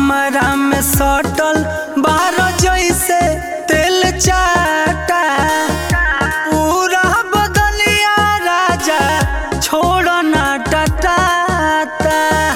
हमरा में सटल बारह जैसे तेल चाटा पूरा बदलिया राजा छोड़ ना टटाता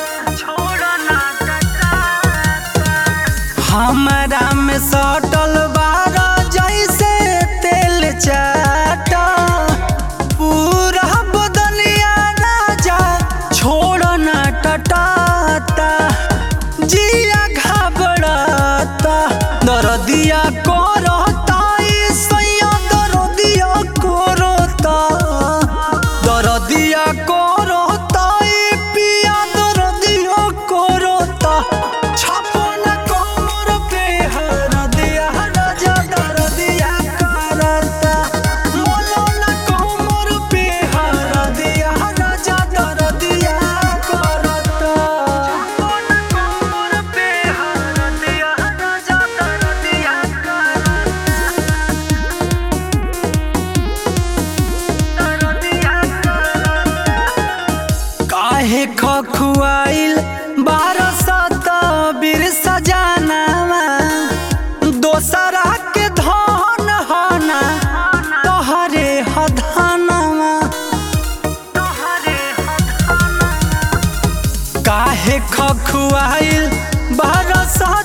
हमरा में सटल बारह जैसे तेल चाटा पूरा बदलिया राजा छोड़ ना टटाता जिया घबराता दर्दिया करता सैया दर्दिया करता दर्दिया करता पिया दर्दिया करता छपन कमर पे हरदिया राजा दर्दिया करता मोलना कमर पे हरदिया राजा दर्दिया करता काहे खखुआइल बारह सतबीर सजानावा दोसरा के धन हना तोहरे हधनवा काहे खखुआइल बारह